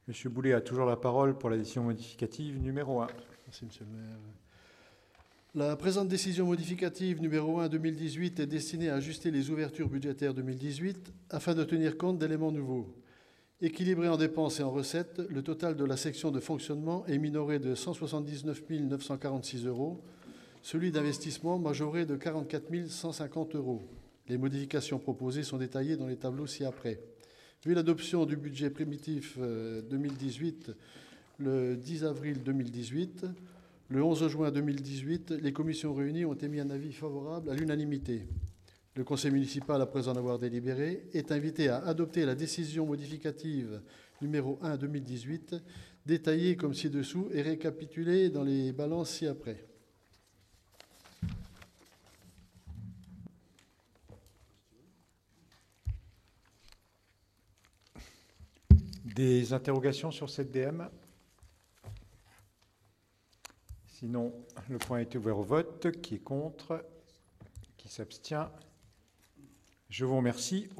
Monsieur Boulet a toujours la parole pour la décision modificative numéro 1. Merci, Monsieur le maire. La présente décision modificative numéro 1 2018 est destinée à ajuster les ouvertures budgétaires 2018 afin de tenir compte d'éléments nouveaux. Équilibré en dépenses et en recettes, le total de la section de fonctionnement est minoré de 179 946 €, celui d'investissement majoré de 44 150 €. Les modifications proposées sont détaillées dans les tableaux ci-après. Vu l'adoption du budget primitif 2018 le 10 avril 2018, le 11 juin 2018, les commissions réunies ont émis un avis favorable à l'unanimité. Le conseil municipal, après en avoir délibéré, est invité à adopter la décision modificative numéro 1 2018, détaillée comme ci-dessous et récapitulée dans les balances ci-après. Des interrogations sur cette DM? Sinon, le point est ouvert au vote. Qui est contre? Qui s'abstient? Je vous remercie.